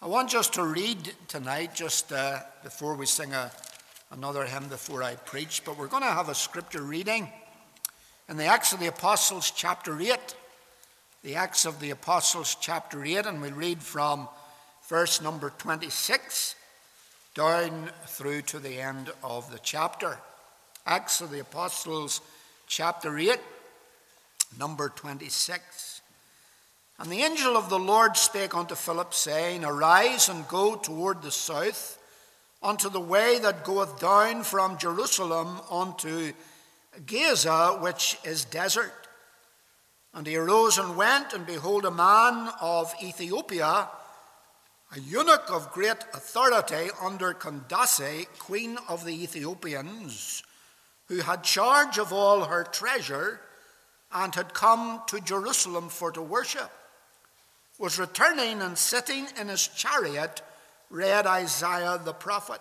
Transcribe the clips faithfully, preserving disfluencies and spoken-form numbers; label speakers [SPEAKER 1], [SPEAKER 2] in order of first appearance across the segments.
[SPEAKER 1] I want us to read tonight, just uh, before we sing a, another hymn before I preach, but we're going to have a scripture reading in the Acts of the Apostles, chapter eight. The Acts of the Apostles, chapter eight, and we'll read from verse number twenty-six down through to the end of the chapter. Acts of the Apostles, chapter eight, number twenty-six. And the angel of the Lord spake unto Philip, saying, Arise and go toward the south, unto the way that goeth down from Jerusalem unto Gaza, which is desert. And he arose and went, and behold, a man of Ethiopia, a eunuch of great authority under Candace, queen of the Ethiopians, who had charge of all her treasure, and had come to Jerusalem for to worship, was returning and sitting in his chariot, read Isaiah the prophet.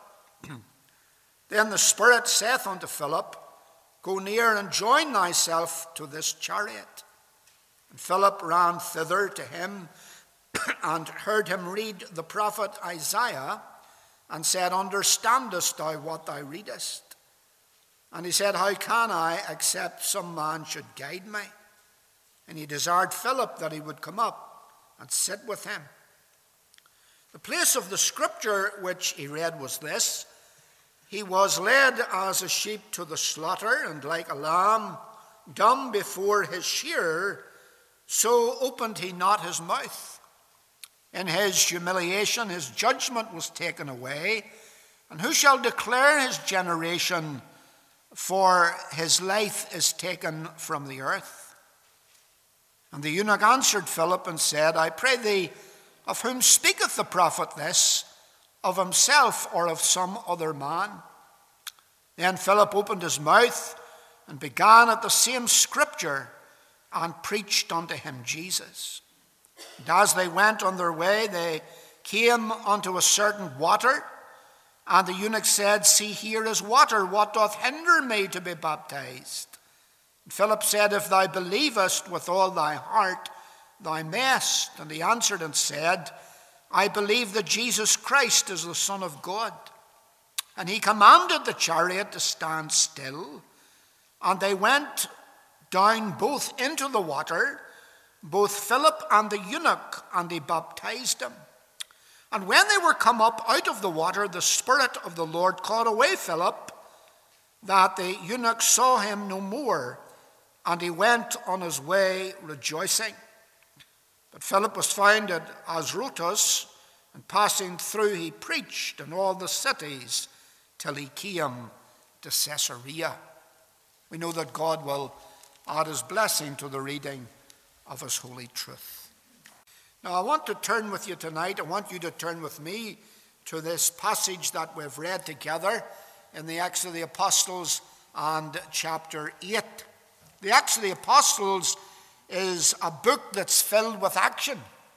[SPEAKER 1] Then the Spirit saith unto Philip, Go near and join thyself to this chariot. And Philip ran thither to him, and heard him read the prophet Isaiah, and said, Understandest thou what thou readest? And he said, How can I, except some man should guide me? And he desired Philip that he would come up and sit with him. The place of the scripture which he read was this: He was led as a sheep to the slaughter, and like a lamb dumb before his shearer, so opened he not his mouth. In his humiliation his judgment was taken away. And who shall declare his generation? For his life is taken from the earth. And the eunuch answered Philip and said, I pray thee, of whom speaketh the prophet this? Of himself or of some other man? Then Philip opened his mouth and began at the same scripture, and preached unto him Jesus. And as they went on their way, they came unto a certain water, and the eunuch said, See, here is water. What doth hinder me to be baptized? And Philip said, If thou believest with all thy heart, thou mayest. And he answered and said, I believe that Jesus Christ is the Son of God. And he commanded the chariot to stand still. And they went down both into the water, both Philip and the eunuch, and he baptized him. And when they were come up out of the water, the Spirit of the Lord caught away Philip, that the eunuch saw him no more, and he went on his way rejoicing. But Philip was found at Azotus, and passing through he preached in all the cities till he came to Caesarea. We know that God will add his blessing to the reading of his holy truth. Now I want to turn with you tonight, I want you to turn with me to this passage that we've read together in the Acts of the Apostles and chapter eight. The Acts of the Apostles is a book that's filled with action.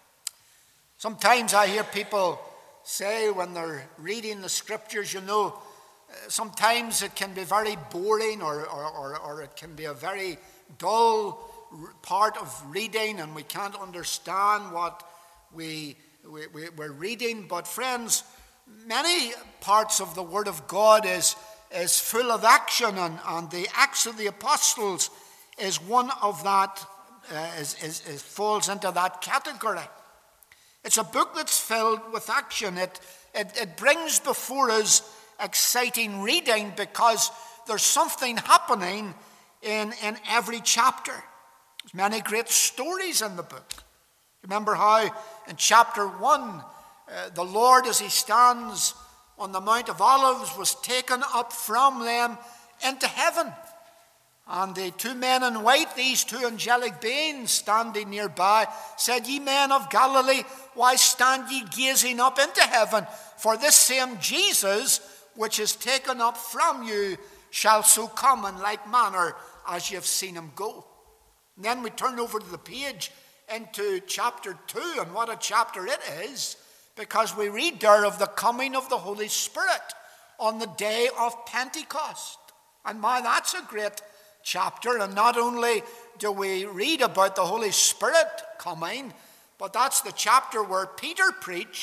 [SPEAKER 1] Sometimes I hear people say when they're reading the scriptures, you know, sometimes it can be very boring, or, or, or, or it can be a very dull part of reading, and we can't understand what we, we, we, we're reading. But friends, many parts of the Word of God is, is full of action, and, and the Acts of the Apostles is one of that, uh, is, is, is falls into that category. It's a book that's filled with action. It, it, it brings before us exciting reading because there's something happening in, in every chapter. There's many great stories in the book. Remember how in chapter one, uh, the Lord, as he stands on the Mount of Olives, was taken up from them into heaven. And the two men in white, these two angelic beings standing nearby, said, Ye men of Galilee, why stand ye gazing up into heaven? For this same Jesus, which is taken up from you, shall so come in like manner as ye have seen him go. And then we turn over to the page into chapter two, and what a chapter it is, because we read there of the coming of the Holy Spirit on the day of Pentecost. And my, that's a great chapter. And not only do we read about the Holy Spirit coming, but that's the chapter where Peter preached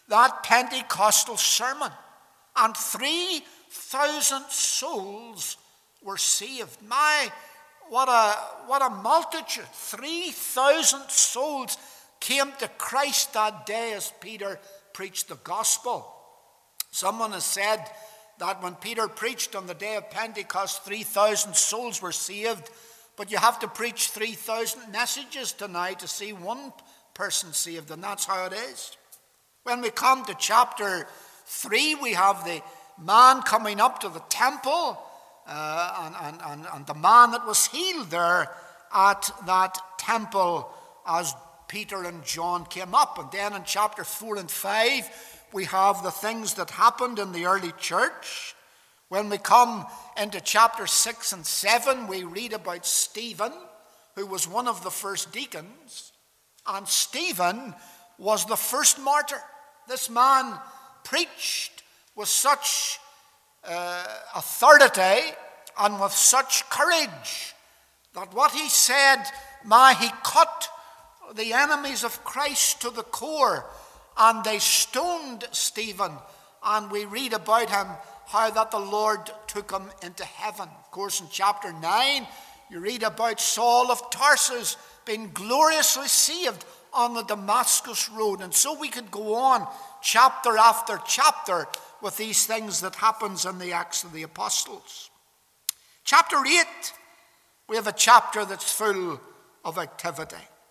[SPEAKER 1] that Pentecostal sermon, and three thousand souls were saved. My, what a, what a multitude. three thousand souls came to Christ that day as Peter preached the gospel. Someone has said that when Peter preached on the day of Pentecost, three thousand souls were saved. But you have to preach three thousand messages tonight to see one person saved, and that's how it is. When we come to chapter three, we have the man coming up to the temple, uh, and, and, and the man that was healed there at that temple as Peter and John came up. And then in chapter four and five, we have the things that happened in the early church. When we come into chapter six and seven, we read about Stephen, who was one of the first deacons. And Stephen was the first martyr. This man preached with such uh, authority and with such courage that what he said, my, he cut the enemies of Christ to the core, and they stoned Stephen. And we read about him, how that the Lord took him into heaven. Of course, in chapter nine, you read about Saul of Tarsus being gloriously saved on the Damascus road. And so we could go on chapter after chapter with these things that happens in the Acts of the Apostles. Chapter eight, we have a chapter that's full of activity.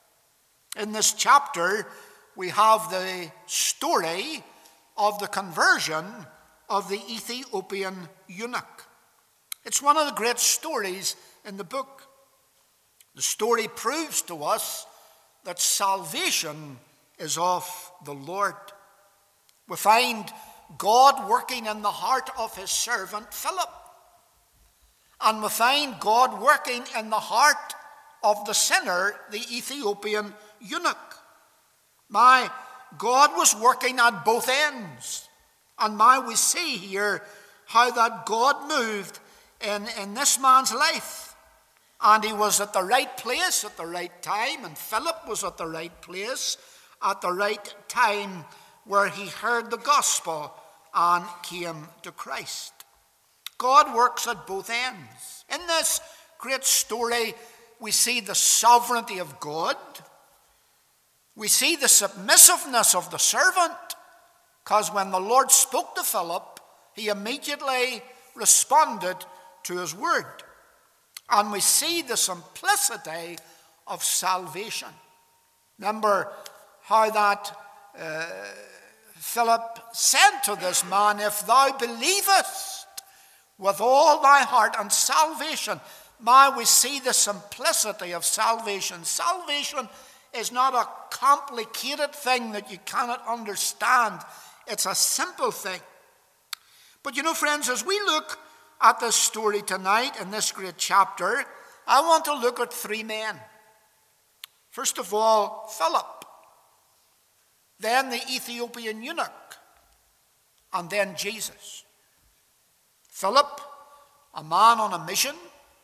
[SPEAKER 1] In this chapter, we have the story of the conversion of the Ethiopian eunuch. It's one of the great stories in the book. The story proves to us that salvation is of the Lord. We find God working in the heart of his servant Philip. And we find God working in the heart of the sinner, the Ethiopian eunuch. My, God was working at both ends. And now we see here how that God moved in, in this man's life. And he was at the right place at the right time. And Philip was at the right place at the right time, where he heard the gospel and came to Christ. God works at both ends. In this great story, we see the sovereignty of God. We see the submissiveness of the servant. Because when the Lord spoke to Philip, he immediately responded to his word. And we see the simplicity of salvation. Remember how that uh, Philip said to this man, if thou believest with all thy heart, and salvation. Now we see the simplicity of salvation. Salvation is not a complicated thing that you cannot understand. It's a simple thing. But you know, friends, as we look at this story tonight in this great chapter, I want to look at three men. First of all, Philip. Then the Ethiopian eunuch. And then Jesus. Philip, a man on a mission.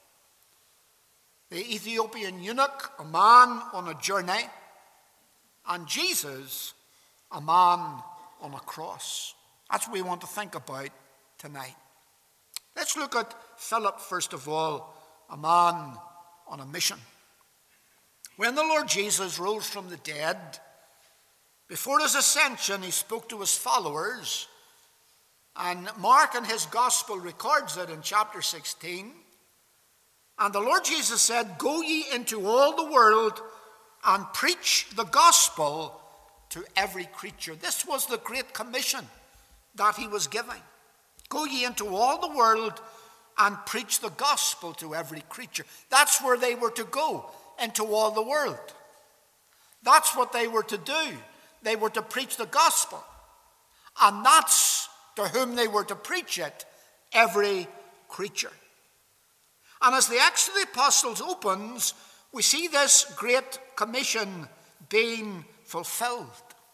[SPEAKER 1] The Ethiopian eunuch, a man on a journey. And Jesus, a man on a cross. That's what we want to think about tonight. Let's look at Philip, first of all, a man on a mission. When the Lord Jesus rose from the dead, before his ascension, he spoke to his followers. And Mark in his gospel records it in chapter sixteen. And the Lord Jesus said, go ye into all the world and preach the gospel to every creature. This was the great commission that he was giving. Go ye into all the world and preach the gospel to every creature. That's where they were to go, into all the world. That's what they were to do. They were to preach the gospel. And that's to whom they were to preach it, every creature. And as the Acts of the Apostles opens, we see this great commission being fulfilled.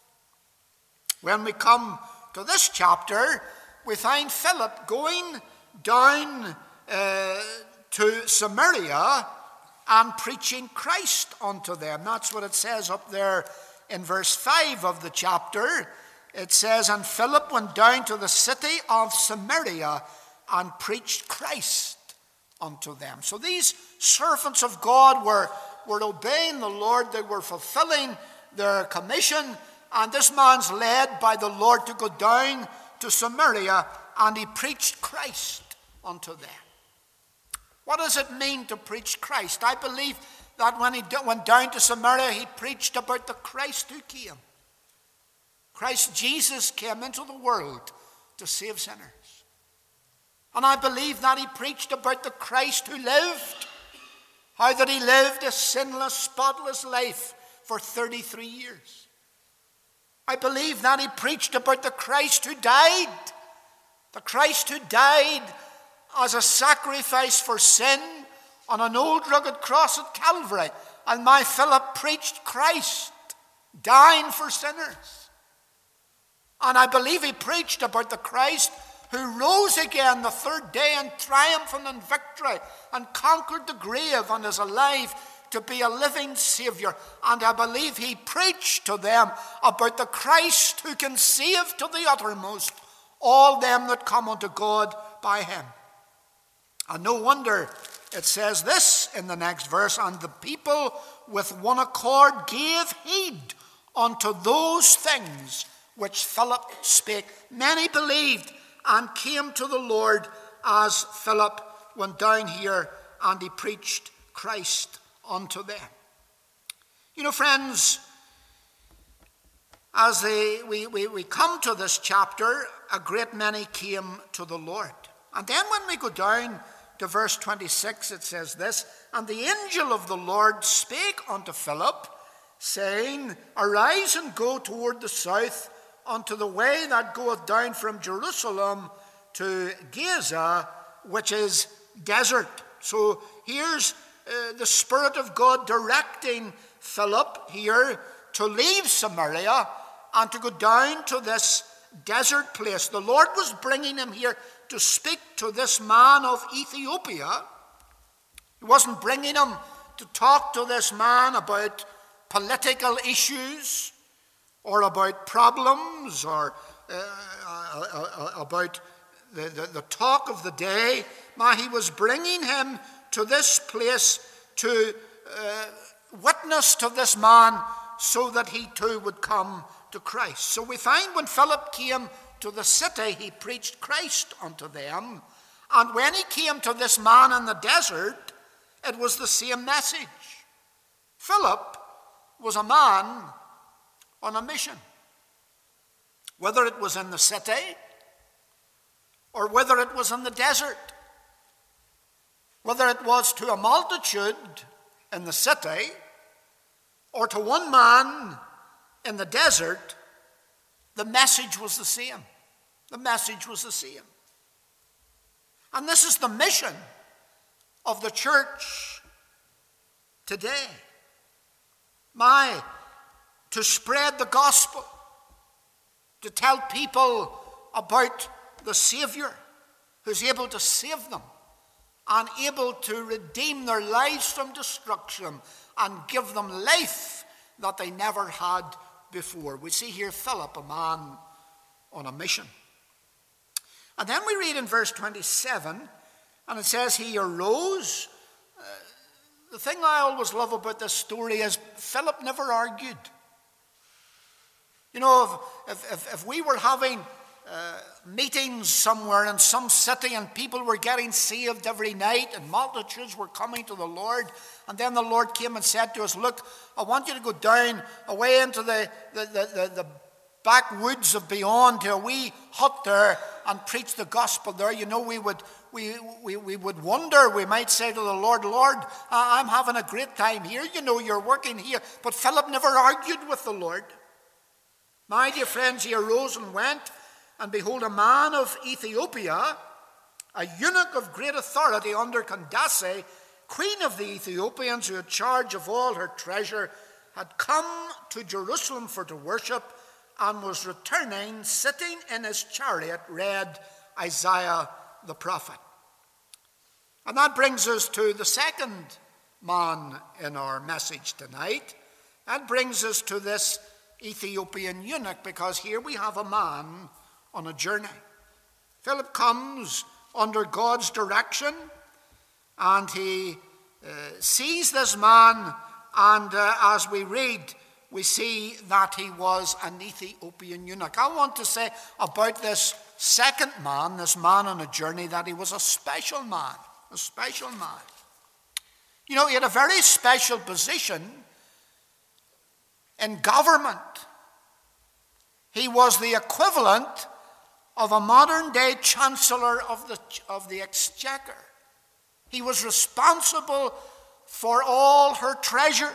[SPEAKER 1] When we come to this chapter, we find Philip going down uh, to Samaria and preaching Christ unto them. That's what it says up there in verse five of the chapter. it says, and Philip went down to the city of Samaria and preached Christ unto them. So these servants of God were, were obeying the Lord. They were fulfilling their commission. And this man's led by the Lord to go down to Samaria, and he preached Christ unto them. What does it mean to preach Christ? I believe that when he went down to Samaria, he preached about the Christ who came. Christ Jesus came into the world to save sinners. And I believe that he preached about the Christ who lived, how that he lived a sinless, spotless life for thirty-three years. I believe that he preached about the Christ who died, the Christ who died as a sacrifice for sin on an old rugged cross at Calvary. And my Philip preached Christ dying for sinners. And I believe he preached about the Christ who rose again the third day in triumph and in victory and conquered the grave and is alive to be a living Savior. And I believe he preached to them about the Christ who can save to the uttermost all them that come unto God by him. And no wonder it says this in the next verse, and the people with one accord gave heed unto those things which Philip spake. Many believed and came to the Lord as Philip went down here and he preached Christ unto them. You know, friends, as they, we, we, we come to this chapter, a great many came to the Lord. And then when we go down to verse twenty-six, it says this, and the angel of the Lord spake unto Philip, saying, arise and go toward the south unto the way that goeth down from Jerusalem to Gaza, which is desert. So here's uh, the Spirit of God directing Philip here to leave Samaria and to go down to this desert place. The Lord was bringing him here to speak to this man of Ethiopia. He wasn't bringing him to talk to this man about political issues or about problems or uh, uh, uh, about the, the, the talk of the day. Ma, he was bringing him to this place to uh, witness to this man so that he too would come to Christ. So we find when Philip came to the city, he preached Christ unto them. And when he came to this man in the desert, it was the same message. Philip was a man on a mission. Whether it was in the city or whether it was in the desert, whether it was to a multitude in the city or to one man in the desert, the message was the same. The message was the same. And this is the mission of the church today. My, to spread the gospel, to tell people about the Savior who's able to save them and able to redeem their lives from destruction and give them life that they never had before. We see here Philip, a man on a mission. And then we read in verse twenty-seven, and it says he arose. Uh, the thing I always love about this story is Philip never argued. You know, if, if, if we were having uh, meetings somewhere in some city and people were getting saved every night and multitudes were coming to the Lord, and then the Lord came and said to us, look, I want you to go down away into the, the, the, the, the backwoods of beyond to a wee hut there and preach the gospel there. You know, we would we, we, we would wonder, we might say to the Lord, Lord, I'm having a great time here. You know, you're working here. But Philip never argued with the Lord. My dear friends, he arose and went, and behold, a man of Ethiopia, a eunuch of great authority under Candace, queen of the Ethiopians, who had charge of all her treasure, had come to Jerusalem for to worship, and was returning, sitting in his chariot, read Isaiah the prophet. And that brings us to the second man in our message tonight. That brings us to this Ethiopian eunuch, because here we have a man on a journey. Philip comes under God's direction, and he uh, sees this man, and uh, as we read, we see that he was an Ethiopian eunuch. I want to say about this second man, this man on a journey, that he was a special man, a special man. You know, he had a very special position in government. He was the equivalent of a modern-day chancellor of the, of the exchequer. He was responsible for all her treasure.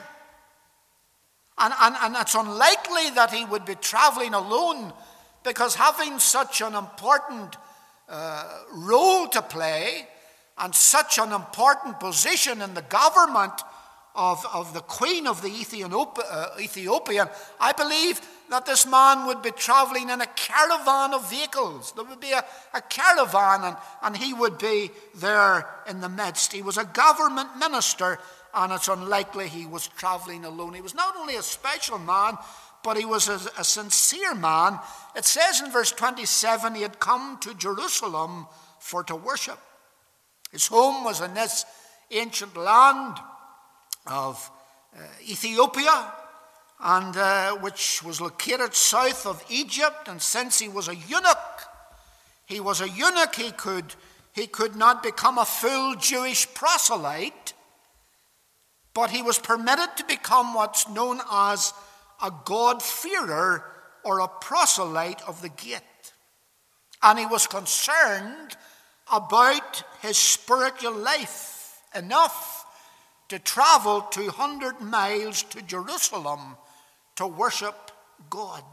[SPEAKER 1] And, and, and it's unlikely that he would be traveling alone, because having such an important uh, role to play and such an important position in the government of, of the queen of the Ethiopian, I believe that this man would be traveling in a caravan of vehicles. There would be a, a caravan, and, and he would be there in the midst. He was a government minister, and it's unlikely he was traveling alone. He was not only a special man, but he was a, a sincere man. It says in verse twenty-seven, he had come to Jerusalem for to worship. His home was in this ancient land of uh, Ethiopia, and uh, which was located south of Egypt. And since he was a eunuch, he was a eunuch, he could, he could not become a full Jewish proselyte, but he was permitted to become what's known as a God-fearer or a proselyte of the gate. And he was concerned about his spiritual life enough to travel two hundred miles to Jerusalem to worship God.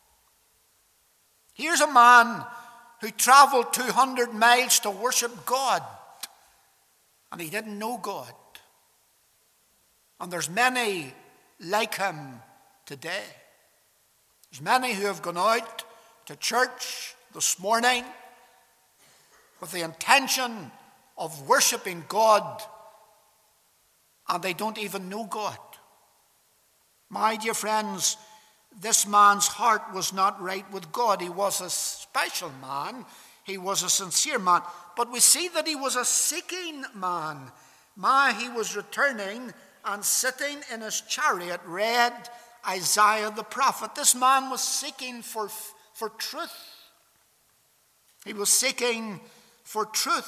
[SPEAKER 1] Here's a man who traveled two hundred miles to worship God, and he didn't know God. And there's many like him today. There's many who have gone out to church this morning with the intention of worshiping God, and they don't even know God. My dear friends, this man's heart was not right with God. He was a special man. He was a sincere man. But we see that he was a seeking man. My, he was returning and sitting in his chariot read Isaiah the prophet. This man was seeking for, for truth. He was seeking for truth.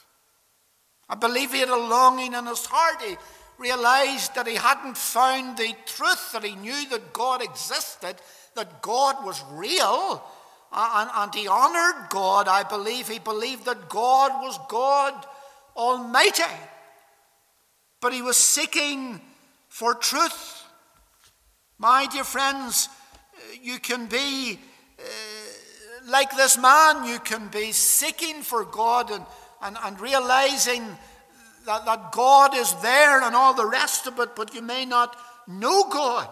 [SPEAKER 1] I believe he had a longing in his heart. He realized that he hadn't found the truth, that he knew that God existed, that God was real, and, and he honored God. I believe he believed that God was God Almighty. But he was seeking for truth. My dear friends, you can be uh, like this man. You can be seeking for God and, and, and realizing that, that God is there and all the rest of it, but you may not know God.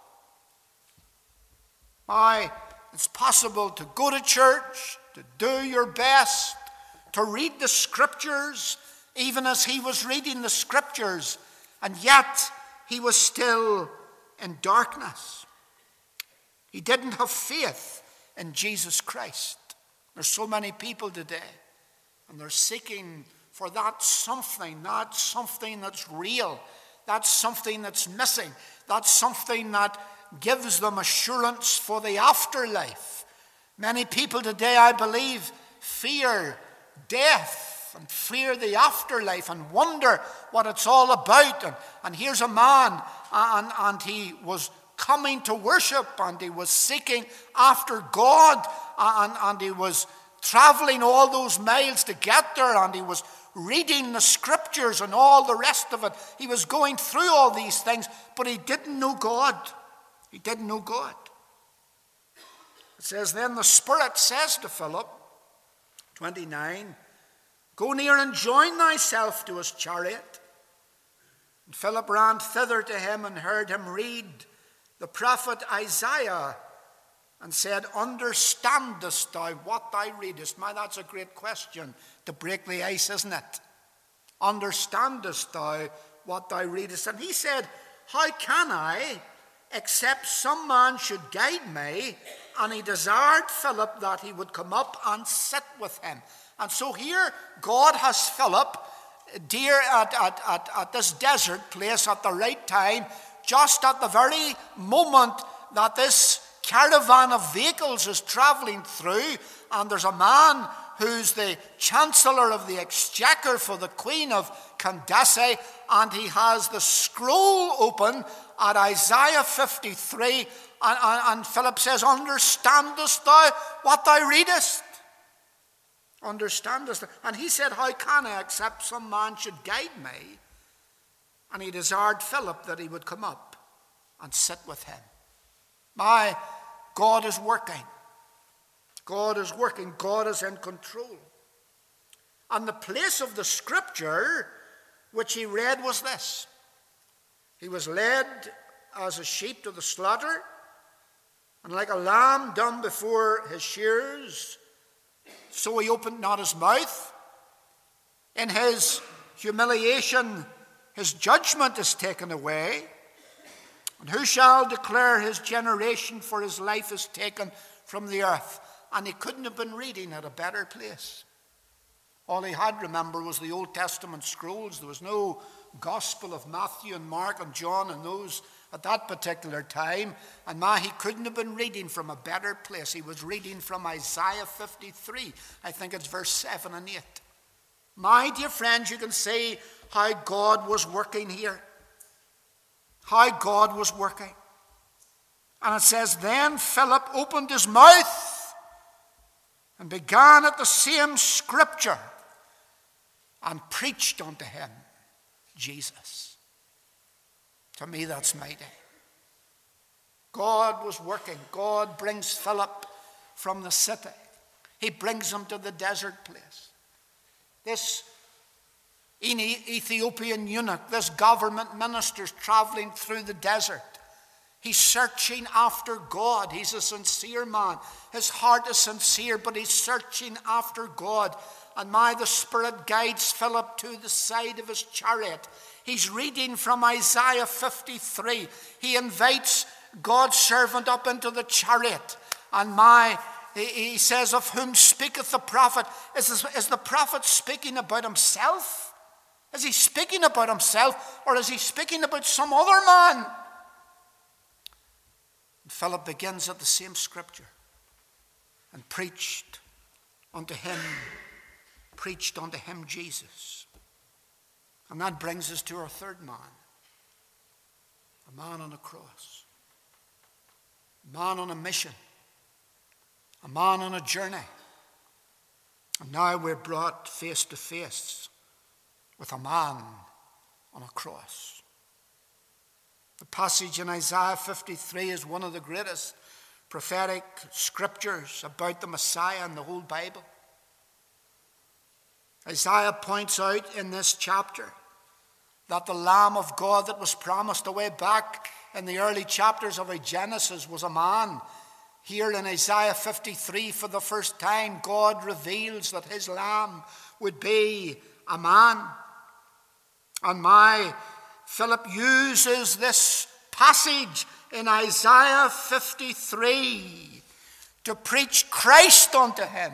[SPEAKER 1] Why, it's possible to go to church, to do your best, to read the scriptures, even as he was reading the scriptures, and yet he was still in darkness. He didn't have faith in Jesus Christ. There's so many people today, and they're seeking for that something, that something that's real, that's something that's missing, that's something that gives them assurance for the afterlife. Many people today, I believe, fear death and fear the afterlife and wonder what it's all about. And, and here's a man, and, and he was coming to worship, and he was seeking after God, and, and he was traveling all those miles to get there, and he was reading the scriptures and all the rest of it. He was going through all these things, but he didn't know God. He didn't know God. It says, then the Spirit says to Philip, twenty-nine, go near and join thyself to his chariot. And Philip ran thither to him and heard him read the prophet Isaiah, and said, understandest thou what thou readest? My, that's a great question to break the ice, isn't it? Understandest thou what thou readest? And he said, how can I, except some man should guide me. And he desired Philip that he would come up and sit with him. And so here God has Philip dear at, at, at, at this desert place at the right time, just at the very moment that this caravan of vehicles is travelling through, and there's a man who's the Chancellor of the Exchequer for the Queen of Candace, and he has the scroll open at Isaiah fifty-three, and, and, and Philip says, understandest thou what thou readest? Understandest thou? And he said, how can I, except some man should guide me? And he desired Philip that he would come up and sit with him. My God is working. God is working. God is in control. And the place of the scripture which he read was this. He was led as a sheep to the slaughter, and like a lamb dumb before his shearers, so he opened not his mouth. In his humiliation, his judgment is taken away. And who shall declare his generation, for his life is taken from the earth? And he couldn't have been reading at a better place. All he had, remember, was the Old Testament scrolls. There was no Gospel of Matthew and Mark and John and those at that particular time. And my, he couldn't have been reading from a better place. He was reading from Isaiah fifty-three. I think it's verse seven and eight. My dear friends, you can see how God was working here. How God was working. And it says, then Philip opened his mouth and began at the same scripture and preached unto him Jesus. To me, that's mighty. God was working. God brings Philip from the city. He brings him to the desert place. This Ethiopian eunuch, this government minister, is traveling through the desert. He's searching after God. He's a sincere man. His heart is sincere, but he's searching after God. And my, the Spirit guides Philip to the side of his chariot. He's reading from Isaiah fifty-three. He invites God's servant up into the chariot. And my, he says, of whom speaketh the prophet? Is, this, is the prophet speaking about himself? Is he speaking about himself, or is he speaking about some other man? And Philip begins at the same scripture and preached unto him, preached unto him Jesus. And that brings us to our third man, a man on a cross, a man on a mission, a man on a journey. And now we're brought face to face with a man on a cross. The passage in Isaiah fifty-three is one of the greatest prophetic scriptures about the Messiah in the whole Bible. Isaiah points out in this chapter that the Lamb of God that was promised away back in the early chapters of Genesis was a man. Here in Isaiah fifty-three, for the first time, God reveals that his Lamb would be a man. And my Philip uses this passage in Isaiah fifty-three to preach Christ unto him.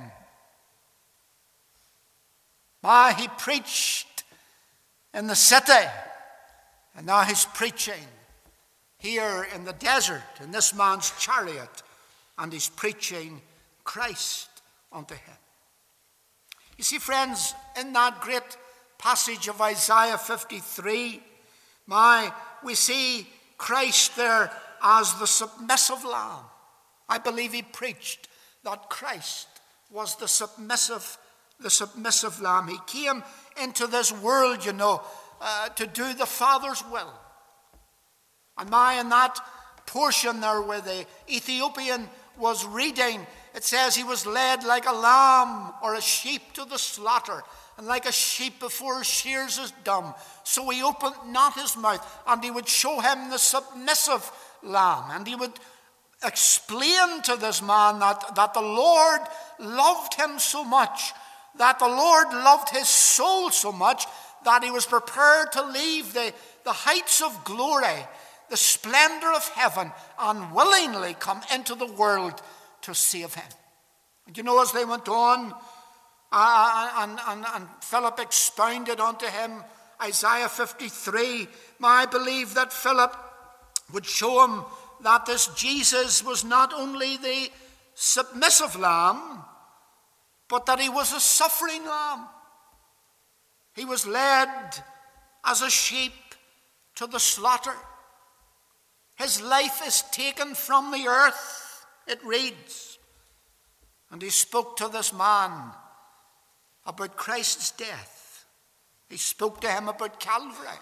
[SPEAKER 1] My, he preached in the city, and now he's preaching here in the desert, in this man's chariot, and he's preaching Christ unto him. You see, friends, in that great passage of Isaiah fifty-three, my, we see Christ there as the submissive lamb. I believe he preached that Christ was the submissive, the submissive lamb. He came into this world, you know, uh, to do the Father's will. And my, in that portion there where the Ethiopian was reading, it says he was led like a lamb or a sheep to the slaughter, and like a sheep before his shears is dumb, so he opened not his mouth. And he would show him the submissive lamb, and he would explain to this man that, that the Lord loved him so much, that the Lord loved his soul so much, that he was prepared to leave the, the heights of glory, the splendor of heaven and willingly come into the world to save him. And you know, as they went on, uh, and, and, and Philip expounded unto him Isaiah fifty-three, I believe that Philip would show him that this Jesus was not only the submissive lamb, but that he was a suffering lamb. He was led as a sheep to the slaughter. His life is taken from the earth, it reads. And he spoke to this man about Christ's death. He spoke to him about Calvary.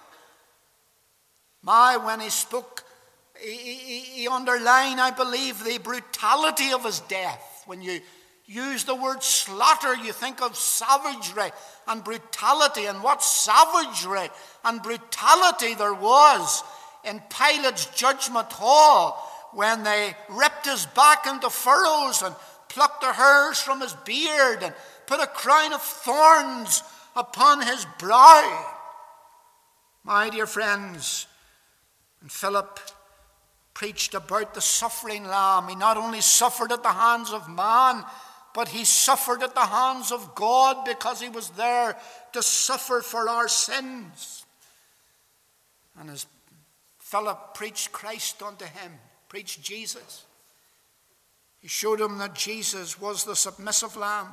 [SPEAKER 1] My, when he spoke, he, he, he underlined, I believe, the brutality of his death. When you use the word slaughter, you think of savagery and brutality, and what savagery and brutality there was in Pilate's judgment hall when they ripped his back into furrows and plucked the hairs from his beard and put a crown of thorns upon his brow. My dear friends, and Philip preached about the suffering lamb. He not only suffered at the hands of man, but he suffered at the hands of God, because he was there to suffer for our sins. And as Philip preached Christ unto him, preached Jesus, he showed him that Jesus was the submissive lamb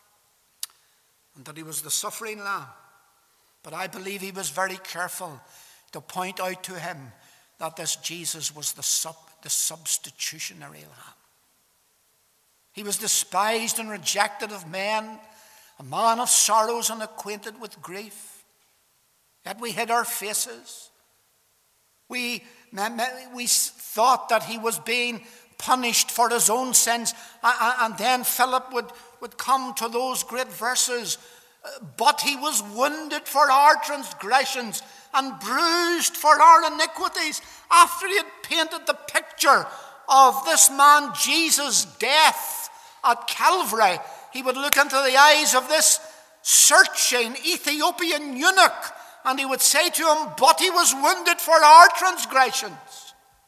[SPEAKER 1] and that he was the suffering lamb. But I believe he was very careful to point out to him that this Jesus was the, sub, the substitutionary lamb. He was despised and rejected of men, a man of sorrows and acquainted with grief. Yet we hid our faces. We, we thought that he was being punished for his own sins. And then Philip would, would come to those great verses. But he was wounded for our transgressions and bruised for our iniquities. After he had painted the picture of this man Jesus' death at Calvary, he would look into the eyes of this searching Ethiopian eunuch, and he would say to him, but he was wounded for our transgressions.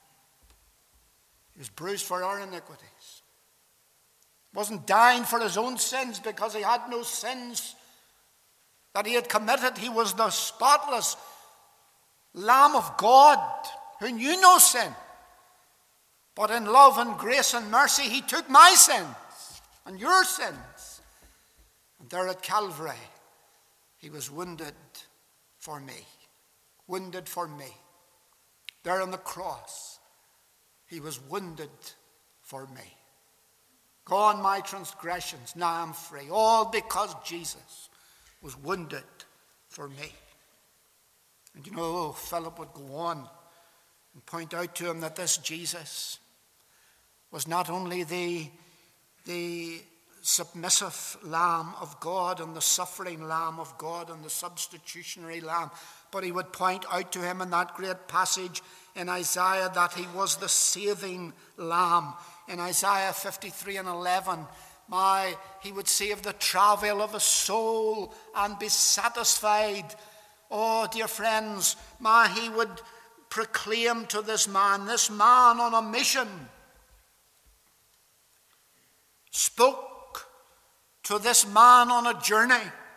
[SPEAKER 1] He was bruised for our iniquities. He wasn't dying for his own sins because he had no sins that he had committed. He was the spotless Lamb of God who knew no sin. But in love and grace and mercy, he took my sins and your sins. And there at Calvary, he was wounded for me. Wounded for me. There on the cross, he was wounded for me. Gone my transgressions, now I'm free. All because Jesus was wounded for me. And you know, Philip would go on and point out to him that this Jesus was not only the, the submissive Lamb of God and the suffering Lamb of God and the substitutionary Lamb, but he would point out to him in that great passage in Isaiah that he was the saving Lamb. In Isaiah fifty-three and eleven, my, he would save the travail of his soul and be satisfied. Oh, dear friends, my, he would proclaim to this man, this man on a mission, spoke to this man on a journey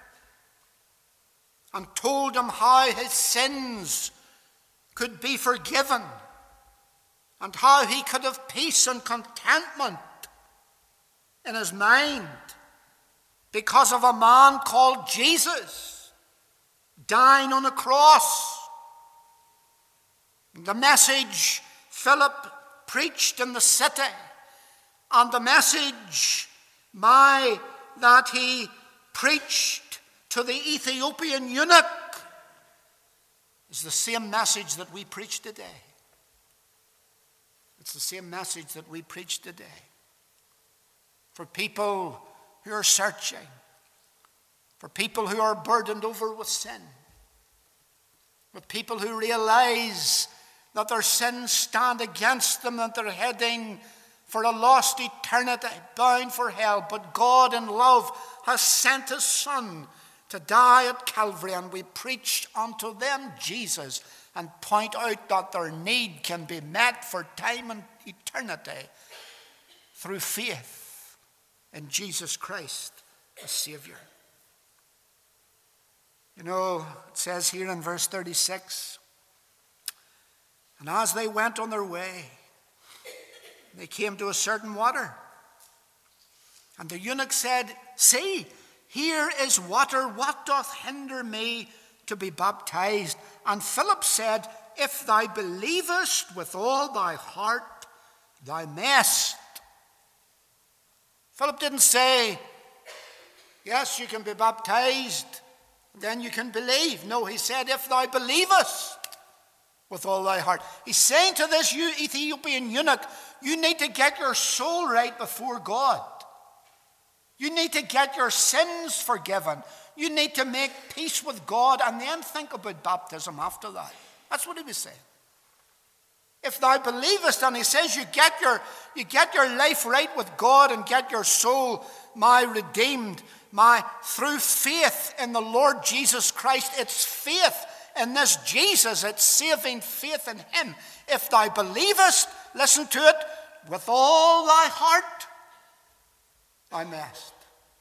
[SPEAKER 1] and told him how his sins could be forgiven and how he could have peace and contentment in his mind because of a man called Jesus dying on a cross. The message Philip preached in the city, and the message my that he preached to the Ethiopian eunuch is the same message that we preach today. It's the same message that we preach today. For people who are searching, for people who are burdened over with sin, for people who realize that their sins stand against them, that they're heading for a lost eternity, bound for hell. But God in love has sent his Son to die at Calvary, and we preach unto them Jesus and point out that their need can be met for time and eternity through faith in Jesus Christ as Savior. You know, it says here in verse thirty-six, and as they went on their way, they came to a certain water. And the eunuch said, see, here is water. What doth hinder me to be baptized? And Philip said, if thou believest with all thy heart, thou mayest. Philip didn't say, yes, you can be baptized, then you can believe. No, he said, if thou believest with all thy heart. He's saying to this Ethiopian eunuch, you need to get your soul right before God. You need to get your sins forgiven. You need to make peace with God and then think about baptism after that. That's what he was saying. If thou believest, and he says you get your, you get your life right with God and get your soul, my redeemed, my through faith in the Lord Jesus Christ. It's faith in this Jesus. It's saving faith in him. If thou believest, listen to it, with all thy heart, thou mayest.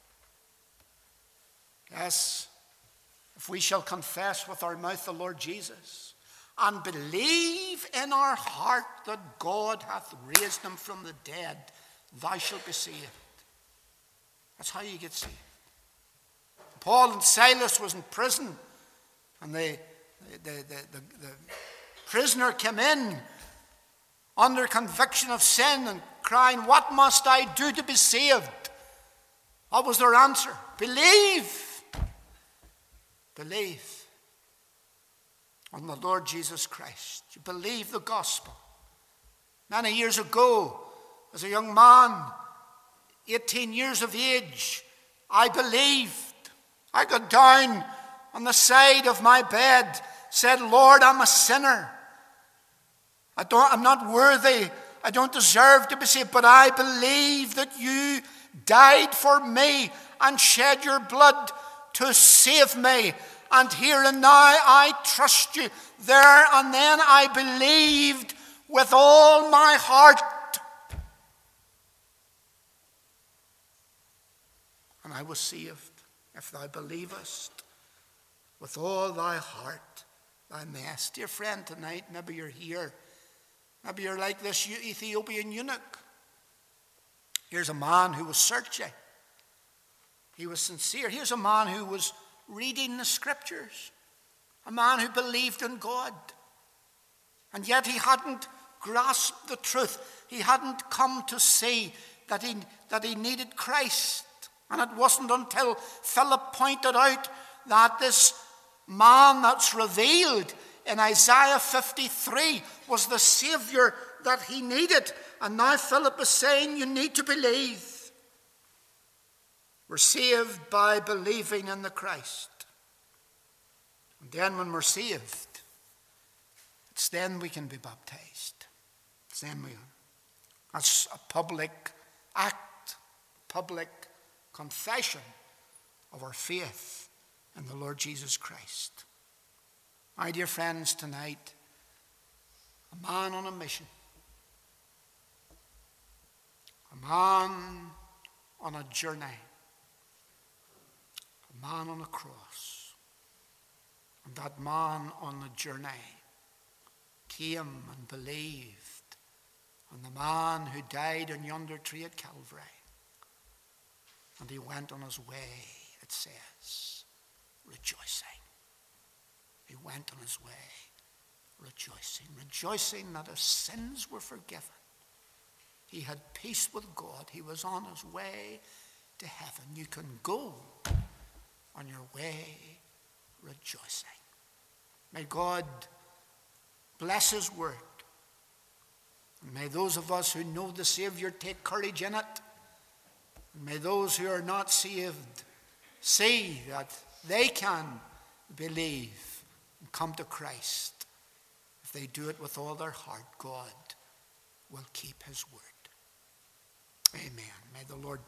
[SPEAKER 1] Yes, if we shall confess with our mouth the Lord Jesus and believe in our heart that God hath raised him from the dead, thou shalt be saved. That's how you get saved. Paul and Silas was in prison, and the, the, the, the, the prisoner came in under conviction of sin and crying, what must I do to be saved? What was their answer? Believe. Believe on the Lord Jesus Christ. You believe the gospel. Many years ago, as a young man, eighteen years of age, I believed. I got down on the side of my bed, said, Lord, I'm a sinner. I don't, I'm not worthy. I don't deserve to be saved, but I believe that you died for me and shed your blood to save me. And here and now I trust you. There and then I believed with all my heart. And I was saved. If thou believest with all thy heart, thou mayest. Dear friend, tonight, maybe you're here. Maybe you're like this Ethiopian eunuch. Here's a man who was searching. He was sincere. Here's a man who was reading the scriptures. A man who believed in God. And yet he hadn't grasped the truth. He hadn't come to see that he, that he needed Christ. And it wasn't until Philip pointed out that this man that's revealed in Isaiah fifty-three was the Savior that he needed. And now Philip is saying you need to believe. We're saved by believing in the Christ. And then when we're saved, it's then we can be baptized. It's then we, that's a public act, public confession of our faith in the Lord Jesus Christ. My dear friends, tonight, a man on a mission, a man on a journey, a man on a cross, and that man on the journey came and believed on the man who died on yonder tree at Calvary. And he went on his way, it says, rejoicing. He went on his way, rejoicing. Rejoicing that his sins were forgiven. He had peace with God. He was on his way to heaven. You can go on your way rejoicing. May God bless his word. And may those of us who know the Savior take courage in it. May those who are not saved see that they can believe and come to Christ. If they do it with all their heart, God will keep his word. Amen. May the Lord